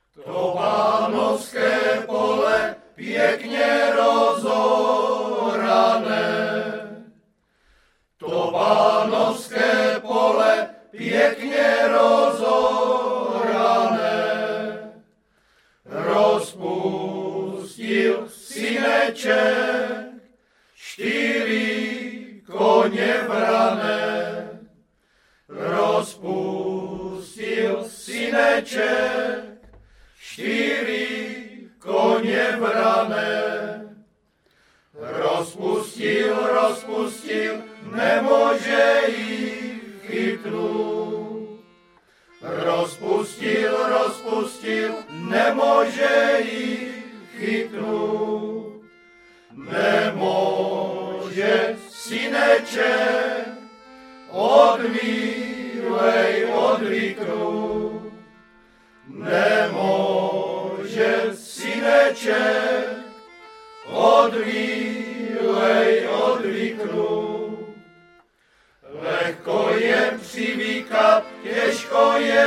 To Bánovské pole pekne rozohrané. To Bánovské pole pekne rozohrané. Rozpustil syneček 4 kone vrané. Rozpustil syneček 4 kone vrané. Rozpustil, nemôže ich chytnúť. Rozpustil, nemôže ich chytnúť. Nemôže syneček od milej odvyknúť. Nemôže syneček od milej odvyknúť. Lehko je přivykať, těžko je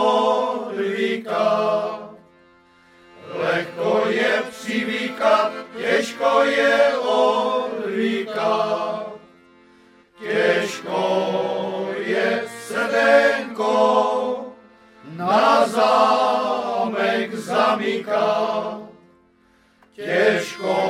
odvykať. Lehko je přivykať, těžko je odvykať. Těžko je srdenko na zámek zamykať. Těžko